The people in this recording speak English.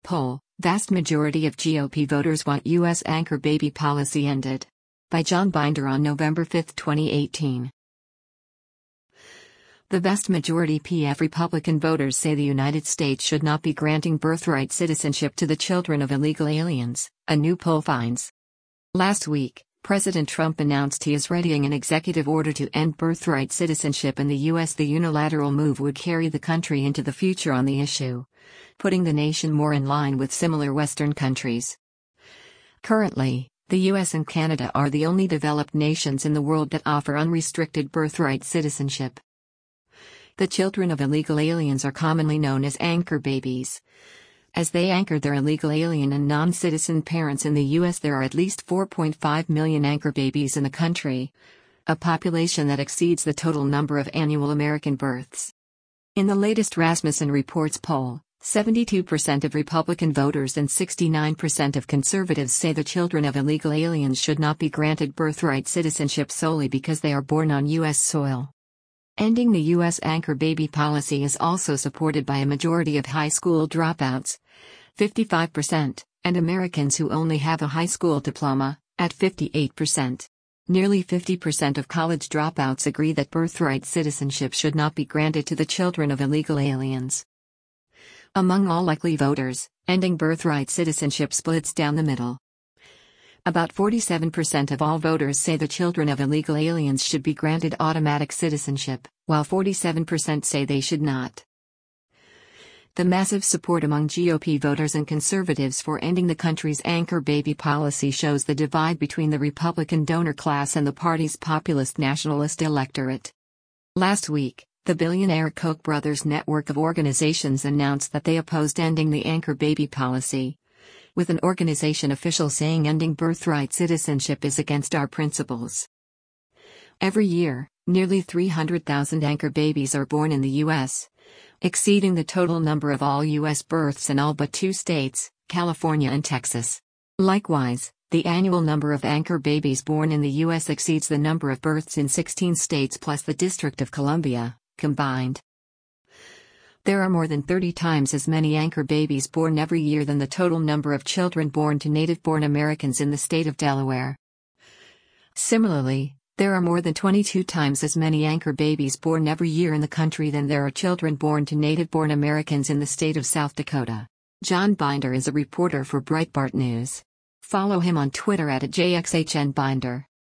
Poll: Vast majority of GOP voters want U.S. anchor baby policy ended. By John Binder on November 5, 2018. The vast majority of Republican voters say the United States should not be granting birthright citizenship to the children of illegal aliens, a new poll finds. Last week, President Trump announced he is readying an executive order to end birthright citizenship in the U.S. The unilateral move would carry the country into the future on the issue, putting the nation more in line with similar Western countries. Currently, the U.S. and Canada are the only developed nations in the world that offer unrestricted birthright citizenship. The children of illegal aliens are commonly known as anchor babies. As they anchor their illegal alien and non-citizen parents in the U.S., there are at least 4.5 million anchor babies in the country, a population that exceeds the total number of annual American births. In the latest Rasmussen Reports poll, 72% of Republican voters and 69% of conservatives say the children of illegal aliens should not be granted birthright citizenship solely because they are born on U.S. soil. Ending the U.S. anchor baby policy is also supported by a majority of high school dropouts, 55%, and Americans who only have a high school diploma, at 58%. Nearly 50% of college dropouts agree that birthright citizenship should not be granted to the children of illegal aliens. Among all likely voters, ending birthright citizenship splits down the middle. About 47% of all voters say the children of illegal aliens should be granted automatic citizenship, while 47% say they should not. The massive support among GOP voters and conservatives for ending the country's anchor baby policy shows the divide between the Republican donor class and the party's populist nationalist electorate. Last week, the billionaire Koch brothers network of organizations announced that they opposed ending the anchor baby policy, with an organization official saying ending birthright citizenship is against our principles. Every year, nearly 300,000 anchor babies are born in the U.S., exceeding the total number of all U.S. births in all but 2 states, California and Texas. Likewise, the annual number of anchor babies born in the U.S. exceeds the number of births in 16 states plus the District of Columbia, combined. There are more than 30 times as many anchor babies born every year than the total number of children born to native-born Americans in the state of Delaware. Similarly, there are more than 22 times as many anchor babies born every year in the country than there are children born to native-born Americans in the state of South Dakota. John Binder is a reporter for Breitbart News. Follow him on Twitter @JXHNBinder.